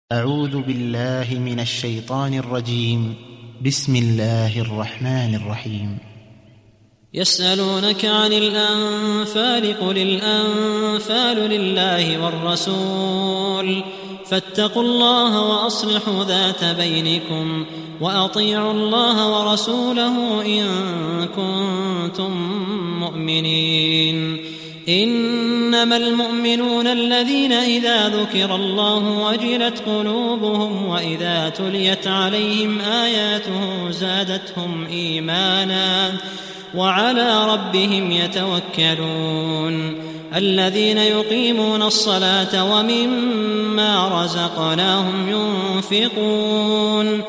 أعوذ بالله من الشيطان الرجيم. بسم الله الرحمن الرحيم. يسألونك عن الأنفال قل الأنفال لله والرسول فاتقوا الله وأصلحوا ذات بينكم وأطيعوا الله ورسوله إن كنتم مؤمنين. إنما المؤمنون الذين إذا ذكر الله وجلت قلوبهم وإذا تليت عليهم آياته زادتهم إيمانا وعلى ربهم يتوكلون. الذين يقيمون الصلاة ومما رزقناهم ينفقون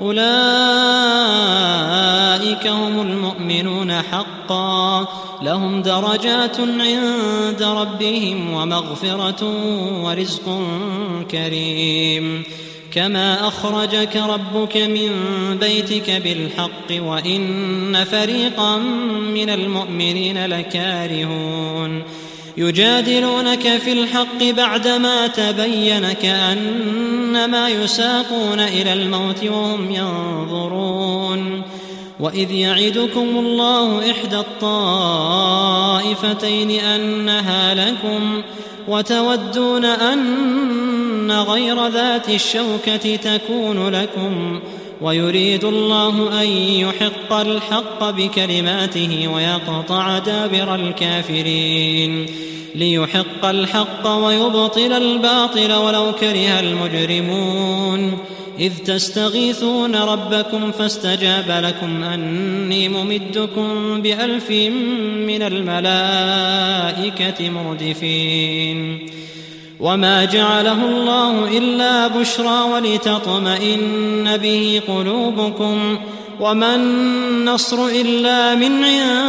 أولئك هم المؤمنون حقا لهم درجات عند ربهم ومغفرة ورزق كريم. كما أخرجك ربك من بيتك بالحق وإن فريقا من المؤمنين لكارهون. يجادلونك في الحق بعدما تبين كأنما يساقون إلى الموت وهم ينظرون. وإذ يعدكم الله إحدى الطائفتين أنها لكم وتودون أن غير ذات الشوكة تكون لكم ويريد الله أن يحق الحق بكلماته ويقطع دابر الكافرين ليحق الحق ويبطل الباطل ولو كره المجرمون. إذ تستغيثون ربكم فاستجاب لكم أني ممدكم ب1000 من الملائكة مردفين. وما جعله الله إلا بشرى ولتطمئن به قلوبكم وما النصر إلا من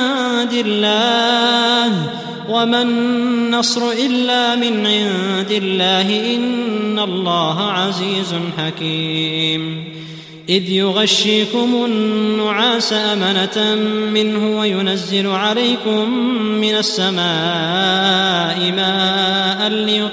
عند الله إن الله عزيز حكيم. إذ يغشيكم النعاس أمنة منه وينزل عليكم من السماء ماء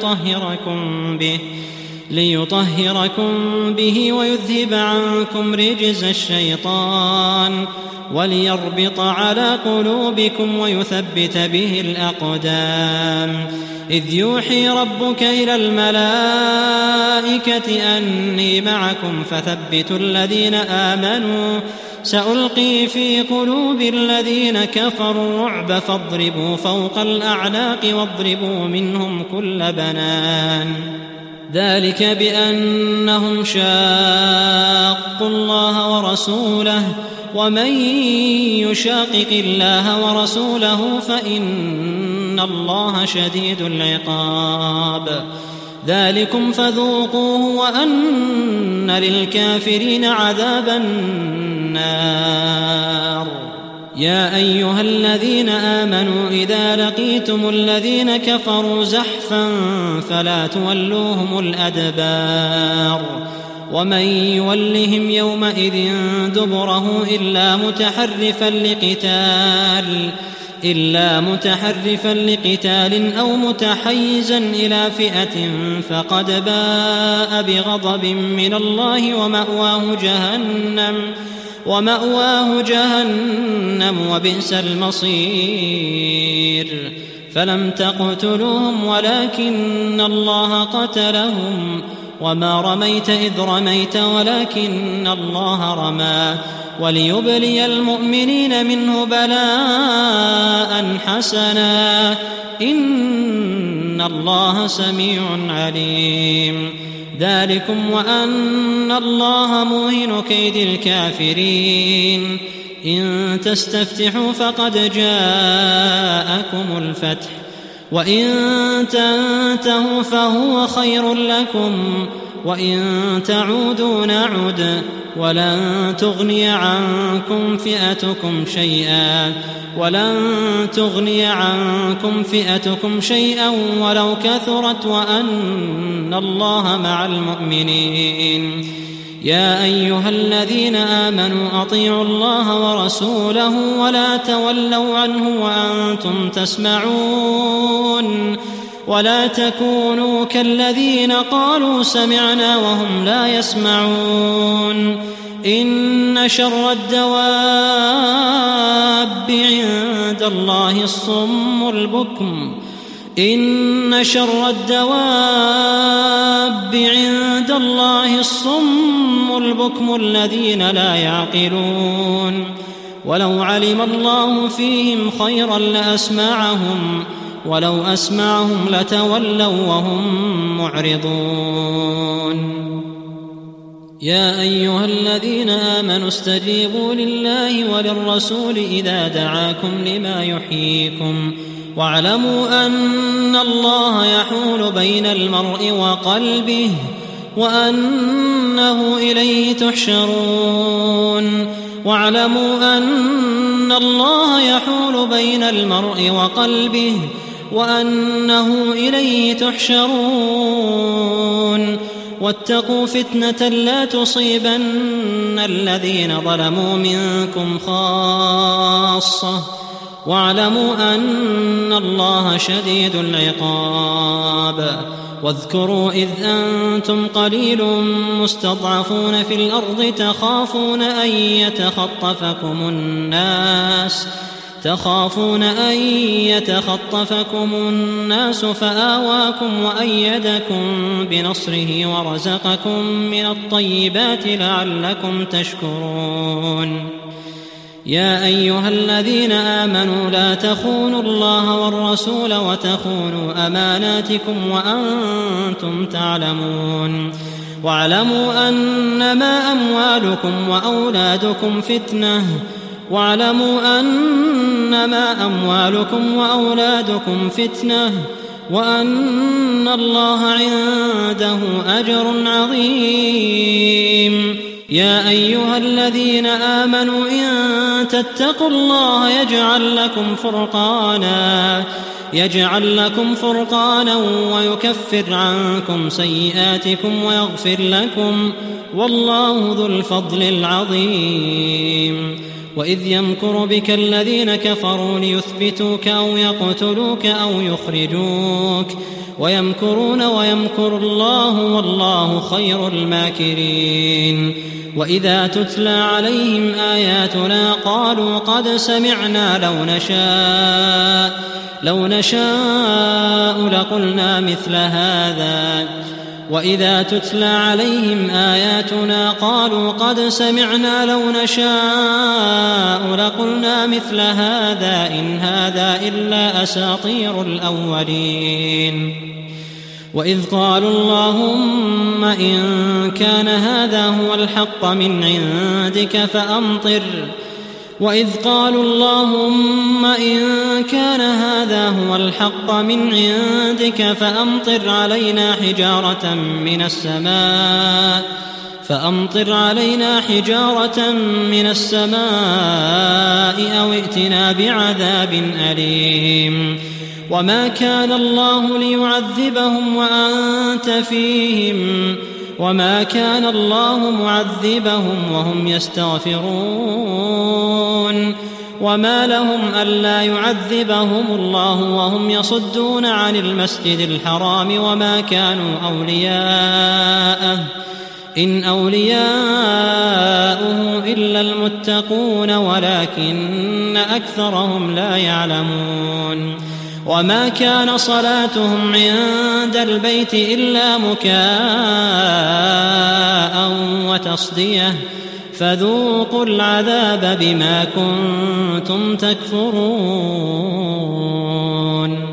ليطهركم به ويذهب عنكم رجز الشيطان وليربط على قلوبكم ويثبت به الأقدام. إذ يوحي ربك إلى الملائكة أني معكم فثبتوا الذين آمنوا سألقي في قلوب الذين كفروا الرعب فاضربوا فوق الأعناق واضربوا منهم كل بنان. ذلك بأنهم شاقوا الله ورسوله ومن يشاقق الله ورسوله فإن الله شديد العقاب. ذلكم فذوقوه وأن للكافرين عذاب النار. يا أيها الذين آمنوا إذا لقيتم الذين كفروا زحفا فلا تولوهم الأدبار. ومن يولهم يومئذ دبره إلا متحرفا لقتال أو متحيزا إلى فئة فقد باء بغضب من الله ومأواه جهنم وبئس المصير. فلم تقتلوهم ولكن الله قتلهم وما رميت إذ رميت ولكن الله رمى وليبلي المؤمنين منه بلاء حسنا إن الله سميع عليم. ذلكم وأن الله موهن كيد الكافرين. إن تستفتحوا فقد جاءكم الفتح وإن تنتهوا فهو خير لكم وإن تعودوا نعد ولن تغني عنكم فئتكم شيئا ولو كثرت وأن الله مع المؤمنين. يا أيها الذين آمنوا أطيعوا الله ورسوله ولا تولوا عنه وأنتم تسمعون ولا تكونوا كالذين قالوا سمعنا وهم لا يسمعون إن شر الدواب عند الله الصم البكم الذين لا يعقلون ولو علم الله فيهم خيرا لأسمعهم ولو أسمعهم لتولوا وهم معرضون يا أيها الذين آمنوا استجيبوا لله وللرسول إذا دعاكم لما يحييكم واعلموا أن الله يحول بين المرء وقلبه وأنه إليه تحشرون واعلموا أن الله يحول بين المرء وقلبه وأنه إليه تحشرون واتقوا فتنة لا تصيبن الذين ظلموا منكم خاصة واعلموا أن الله شديد العقاب واذكروا إذ أنتم قليل مستضعفون في الأرض تخافون أن يتخطفكم الناس فآواكم وأيدكم بنصره ورزقكم من الطيبات لعلكم تشكرون يا أيها الذين آمنوا لا تخونوا الله والرسول وتخونوا أماناتكم وأنتم تعلمون واعلموا أنما أموالكم وأولادكم فتنة وأن الله عنده أجر عظيم يا أيها الذين آمنوا إن تتقوا الله يجعل لكم فرقانا ويكفر عنكم سيئاتكم ويغفر لكم والله ذو الفضل العظيم وإذ يمكر بك الذين كفروا ليثبتوك أو يقتلوك أو يخرجوك ويمكرون ويمكر الله والله خير الماكرين وإذا تتلى عليهم آياتنا قالوا قد سمعنا لو نشاء لقلنا مثل هذا وإذا تتلى عليهم آياتنا قالوا قد سمعنا لو نشاء لقلنا مثل هذا إن هذا إلا أساطير الأولين وإذ قالوا اللهم إن كان هذا هو الحق من عندك فأمطر علينا حجارة من السماء أو ائتنا بعذاب أليم وما كان الله ليعذبهم وأنت فيهم وما كان الله معذبهم وهم يستغفرون وما لهم ألا يعذبهم الله وهم يصدون عن المسجد الحرام وما كانوا أولياءه إن أولياؤه إلا المتقون ولكن أكثرهم لا يعلمون وما كان صلاتهم عند البيت إلا مكاء وتصدية فذوقوا العذاب بما كنتم تكفرون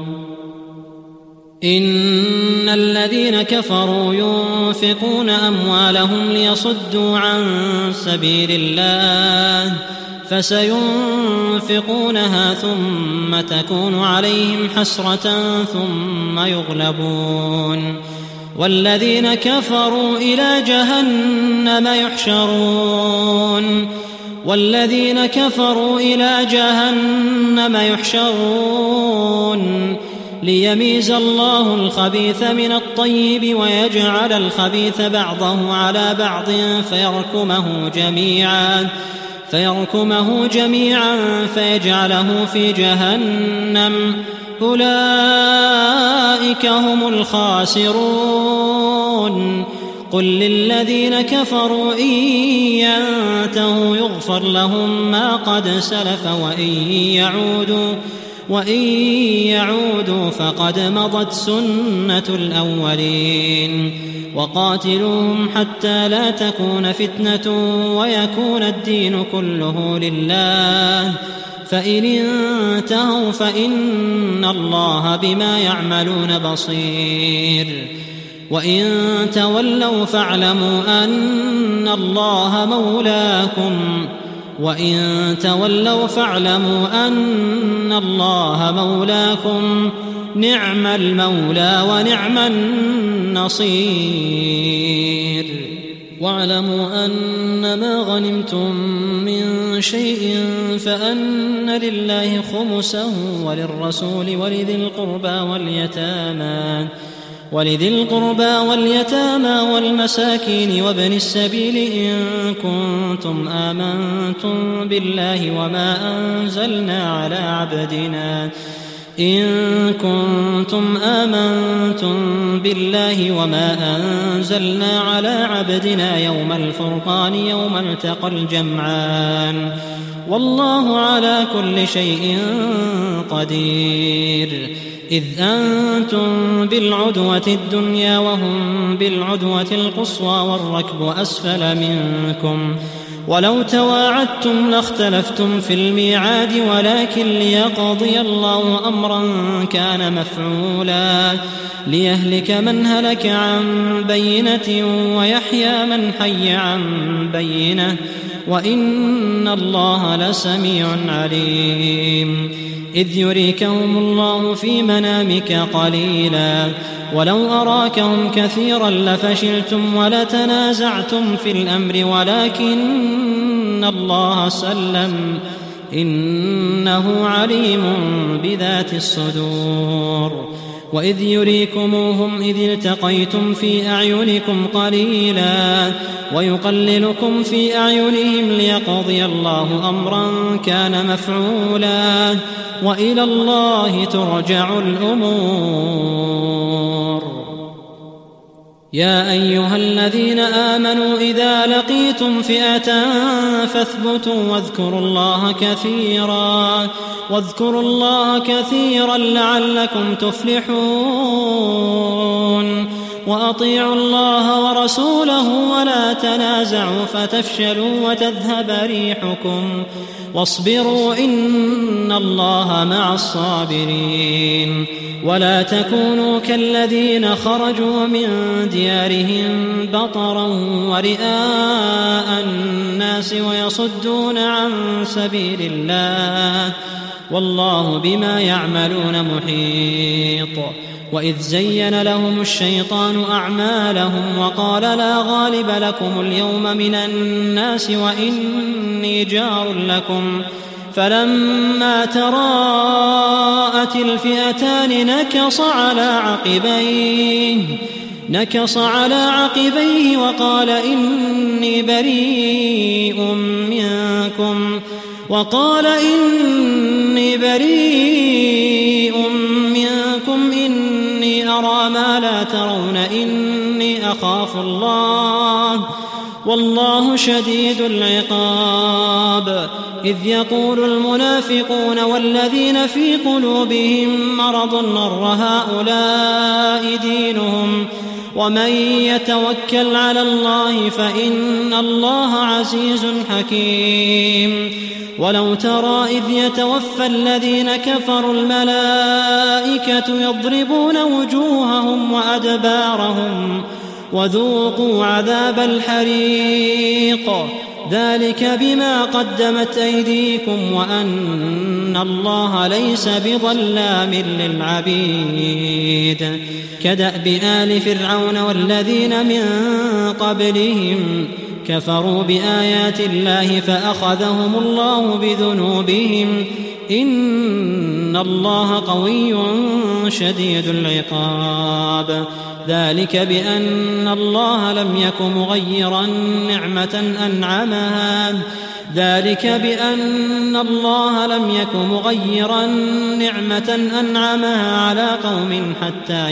إن الذين كفروا ينفقون أموالهم ليصدوا عن سبيل الله فسينفقونها ثم تكون عليهم حسرة ثم يغلبون والذين كفروا إلى جهنم يحشرون ليميز الله الخبيث من الطيب ويجعل الخبيث بعضه على بعض فيركمه جميعا فيجعله في جهنم أولئك هم الخاسرون. قل للذين كفروا إن ينتهوا يغفر لهم ما قد سلف وإن يعودوا فقد مضت سنة الأولين. وقاتلوهم حتى لا تكون فتنة ويكون الدين كله لله، فإن انتهوا فإن الله بما يعملون بصير. وإن تولوا فاعلموا أن الله مولاكم نعم المولى ونعم النصير. واعلموا أن ما غنمتم من شيء فأن لله خمسه وللرسول ولذي القربى واليتامى والمساكين وابن السبيل إن كنتم آمنتم بالله وما أنزلنا على عبدنا يوم الفرقان يوم التقى الجمعان والله على كل شيء قدير. إذ أنتم بالعدوة الدنيا وهم بالعدوة القصوى والركب أسفل منكم، ولو تواعدتم لاختلفتم في الميعاد، ولكن ليقضي الله أمرا كان مفعولا ليهلك من هلك عن بينة ويحيى من حي عن بينة، وإن الله لسميع عليم. إذ يريكهم الله في منامك قليلا ولو أراكهم كثيرا لفشلتم ولتنازعتم في الأمر ولكن الله سلم إنه عليم بذات الصدور. وإذ يريكموهم إذ التقيتم في أعينكم قليلا ويقللكم في أعينهم ليقضي الله أمرا كان مفعولا وإلى الله ترجع الأمور. يا أيها الذين آمنوا إذا لقيتم فئة فاثبتوا واذكروا الله كثيرا لعلكم تفلحون. وأطيعوا الله ورسوله ولا تنازعوا فتفشلوا وتذهب ريحكم واصبروا إن الله مع الصابرين. ولا تكونوا كالذين خرجوا من ديارهم بطرا ورئاء الناس ويصدون عن سبيل الله والله بما يعملون محيط. وإذ زين لهم الشيطان أعمالهم وقال لا غالب لكم اليوم من الناس وإني جار لكم، فلما تراءت الفئتان نكص على عقبيه وقال إني بريء منكم إني أرى ما لا ترون إني أخاف الله والله شديد العقاب. إذ يقول المنافقون والذين في قلوبهم مرض غر هؤلاء دينهم ومن يتوكل على الله فإن الله عزيز حكيم. ولو ترى إذ يتوفى الذين كفروا الملائكة يضربون وجوههم وأدبارهم وذوقوا عذاب الحريق ذلك بما قدمت أيديكم وأن الله ليس بظلام للعبيد. كدأب آل فرعون والذين من قبلهم كفروا بآيات الله فأخذهم الله بذنوبهم إن الله قوي شديد العقاب. ذلك بأن الله لم يك مغيرا نعمة أنعمها على قوم حتى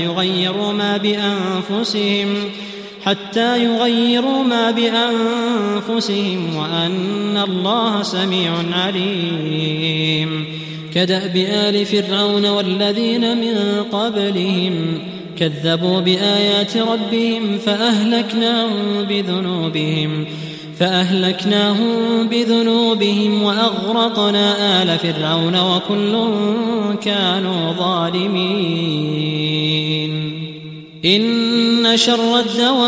يغيروا ما بأنفسهم وأن الله سميع عليم. كدأب آل فرعون والذين من قبلهم كذبوا بآيات ربهم فأهلكناهم بذنوبهم وأغرقنا آل فرعون وكل كانوا ظالمين. إن شر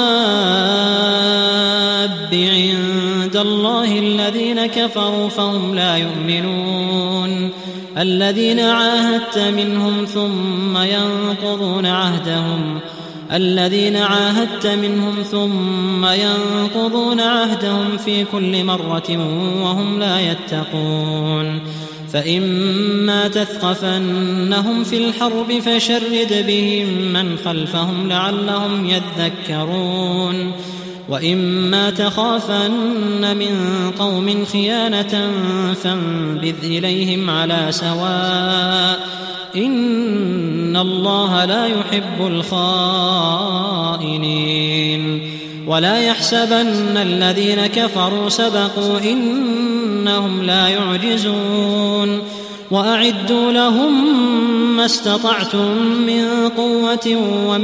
الدواب عند الله الذين كفروا فهم لا يؤمنون. الذين عاهدت منهم ثم ينقضون عهدهم في كل مرة وهم لا يتقون. فإما تثقفنهم في الحرب فشرد بهم من خلفهم لعلهم يذكرون. وإما تخافن من قوم خيانة فانبذ إليهم على سواء إن الله لا يحب الخائنين. ولا يحسبن الذين كفروا سبقوا إنهم لا يعجزون. وأعدوا لهم ما استطعتم من قوة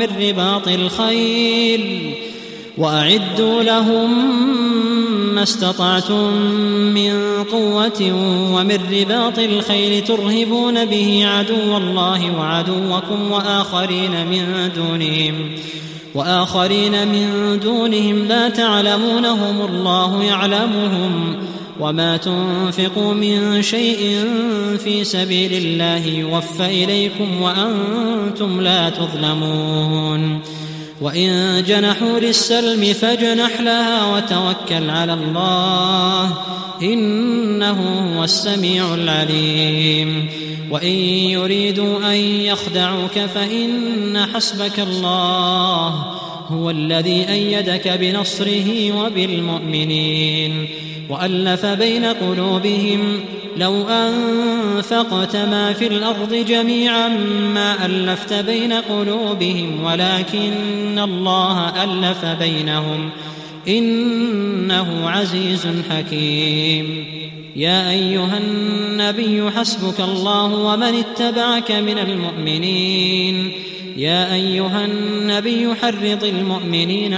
ومن رباط الخيل ترهبون به عدو الله وعدوكم وآخرين من دونهم لا تعلمونهم الله يعلمهم. وما تنفقوا من شيء في سبيل الله يوفى إليكم وأنتم لا تظلمون. وإن جنحوا للسلم فاجنح لها وتوكل على الله إنه هو السميع العليم. وإن يريدوا أن يخدعوك فإن حسبك الله هو الذي أيدك بنصره وبالمؤمنين وألف بين قلوبهم. لو أنفقت ما في الأرض جميعا ما ألفت بين قلوبهم ولكن الله ألف بينهم إنه عزيز حكيم. يا أيها النبي حسبك الله ومن اتبعك من المؤمنين. يا أيها النبي حرض المؤمنين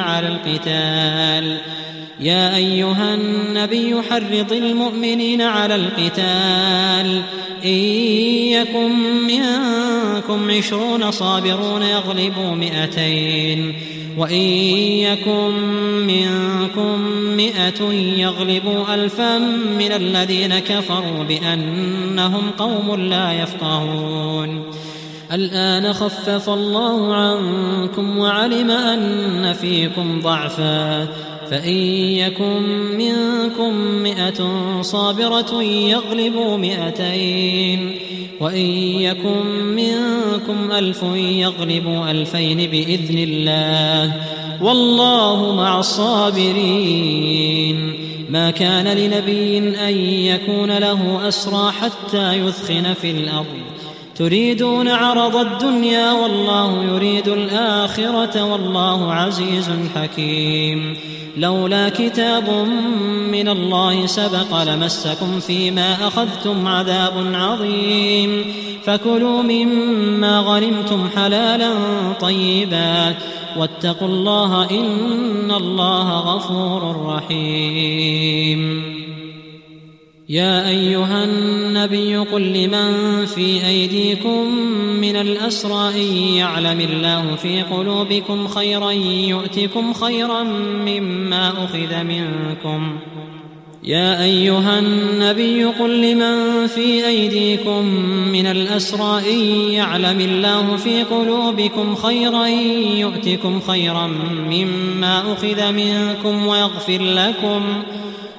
على القتال إن يكن منكم 20 صابرون يغلبوا 200 وإن يكن منكم 100 يغلبوا 1000 من الذين كفروا بأنهم قوم لا يفقهون. الآن خفف الله عنكم وعلم أن فيكم ضعفا فإن يكن منكم 100 صابرة يغلبوا 200 وإن يكن منكم 1000 يغلبوا 2000 بإذن الله والله مع الصابرين. ما كان لنبي أن يكون له أسرى حتى يثخن في الأرض تريدون عرض الدنيا والله يريد الآخرة والله عزيز حكيم. لولا كتاب من الله سبق لمسكم فيما أخذتم عذاب عظيم فكلوا مما غنمتم حلالا طيبا واتقوا الله إن الله غفور رحيم. يا أيها النبي قل لمن في أيديكم من الأسرى إن يعلم الله في قلوبكم خيرا يؤتكم خيرا مما أخذ منكم. يا أيها النبي قل لمن في أيديكم من الأسرى إن يعلم الله في قلوبكم خيرا يؤتكم خيرا مما أخذ منكم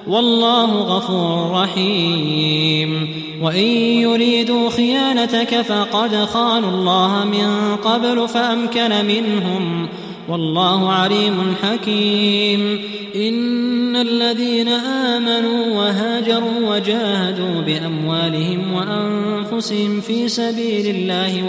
والله غفور رحيم وإن يريدوا خيانتك فقد خانوا الله من قبل فأمكن منهم والله عليم حكيم إن الذين آمنوا وهاجروا وجاهدوا بأموالهم وأنفسهم في سبيل الله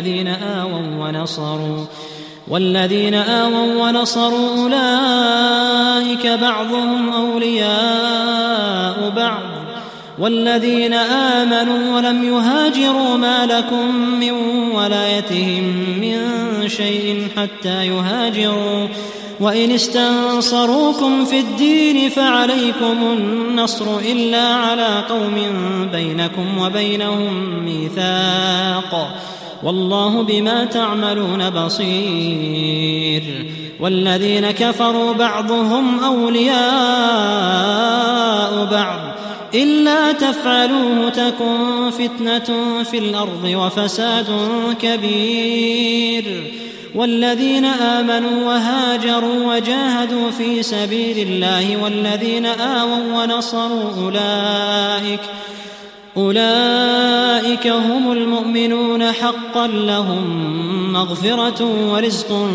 والذين آووا ونصروا أولئك بعضهم أولياء بعض والذين آمنوا ولم يهاجروا ما لكم من ولايتهم من شيء حتى يهاجروا وإن استنصروكم في الدين فعليكم النصر إلا على قوم بينكم وبينهم ميثاق والله بما تعملون بصير والذين كفروا بعضهم أولياء بعض إلا تفعلوه تكن فتنة في الأرض وفساد كبير والذين آمنوا وهاجروا وجاهدوا في سبيل الله والذين آووا ونصروا أولئك هم المؤمنون حقا لهم مغفرة ورزق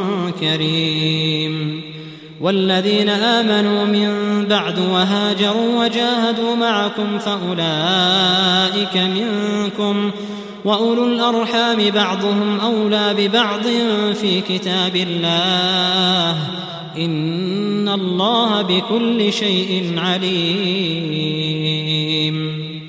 كريم والذين آمنوا من بعد وهاجروا وجاهدوا معكم فأولئك منكم وأولو الأرحام بعضهم أولى ببعض في كتاب الله إن الله بكل شيء عليم